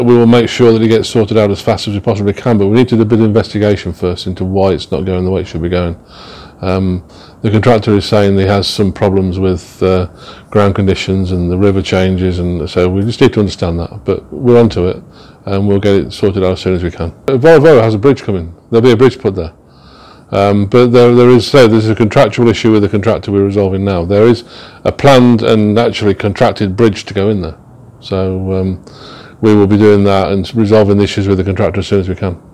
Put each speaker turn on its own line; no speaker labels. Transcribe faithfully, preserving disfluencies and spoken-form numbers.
We will make sure that it gets sorted out as fast as we possibly can, but we need to do a bit of investigation first into why it's not going the way it should be going. Um, the contractor is saying he has some problems with uh, ground conditions and the river changes, and so we just need to understand that, but we're onto it and we'll get it sorted out as soon as we can. Volvo has a bridge coming. There'll be a bridge put there. Um, but there, there is so there's a contractual issue with the contractor we're resolving now. There is a planned and actually contracted bridge to go in there. So um, we will be doing that and resolving the issues with the contractor as soon as we can.